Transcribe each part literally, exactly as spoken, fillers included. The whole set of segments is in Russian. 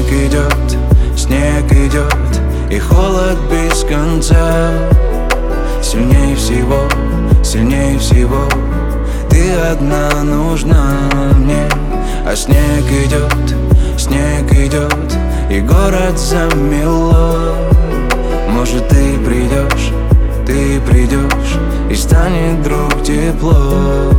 снег идет, снег идет, и холод без конца. Сильнее всего, сильнее всего ты одна нужна мне. А снег идет, снег идет, и город замело. Может, ты придешь, ты придешь, и станет вдруг тепло.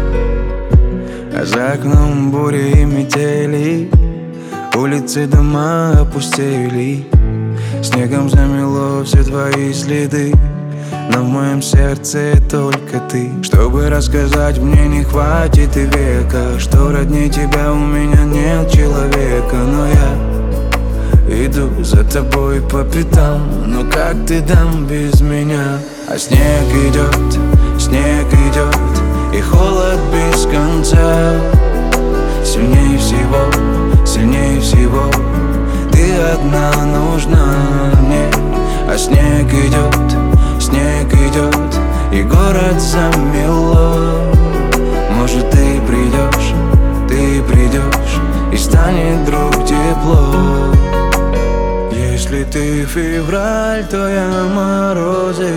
А за окном бури и метели, улицы, дома опустели. Снегом замело все твои следы, но в моем сердце только ты. Чтобы рассказать, мне не хватит и века, что роднее тебя у меня нет человека. Но я иду за тобой по пятам, но как ты там без меня? А снег идет, снег идет, и холод без конца. Сильнее всего, сильнее всего ты одна нужна мне. А снег идет, снег идет, и город замело. Может, ты придешь, ты придешь, и станет вдруг тепло. Если ты февраль, то я морозы.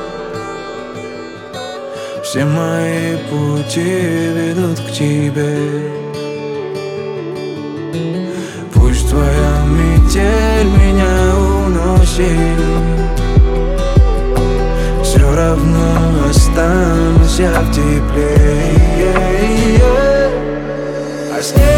Все мои пути ведут к тебе. Пусть твоя метель меня уносит, все равно останусь я в тепле. А снег